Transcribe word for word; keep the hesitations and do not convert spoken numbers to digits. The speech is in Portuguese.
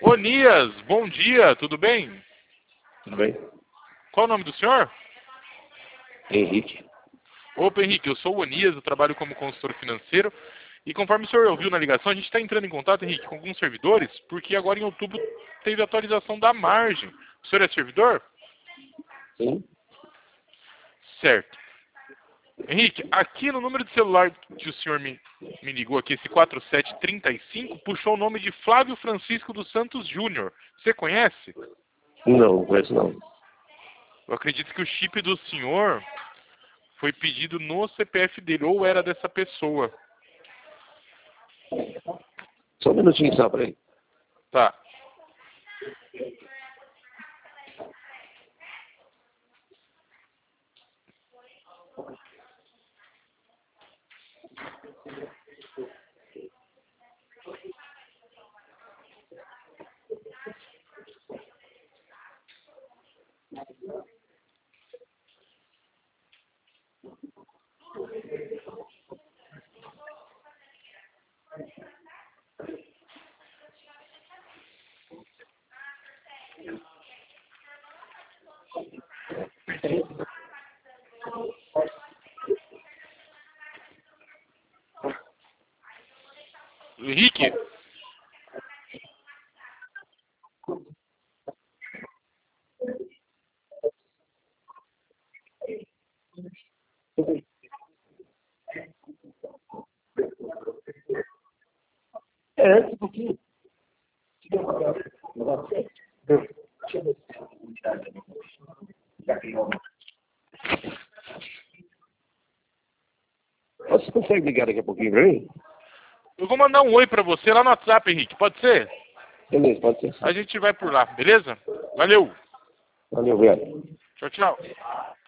Onias, bom dia, tudo bem? Tudo bem? Qual o nome do senhor? Henrique. Opa, Henrique, eu sou o Onias, eu trabalho como consultor financeiro. E conforme o senhor ouviu na ligação, a gente está entrando em contato, Henrique, com alguns servidores, porque agora em outubro teve atualização da margem. O senhor é servidor? Sim. Certo. Henrique, aqui no número de celular que o senhor me, me ligou aqui, esse quatro sete três cinco, puxou o nome de Flávio Francisco dos Santos Júnior. Você conhece? Não, não conheço não. Eu acredito que o chip do senhor foi pedido no C P F dele, ou era dessa pessoa. Só um minutinho só, peraí. Tá. Henrique, É, antes um pouquinho. Você consegue ligar daqui a pouquinho pra mim? eu vou mandar um oi pra você lá no WhatsApp, Henrique, pode ser? Beleza, pode ser. A gente vai por lá, beleza? Valeu. Valeu, obrigado. Tchau, tchau.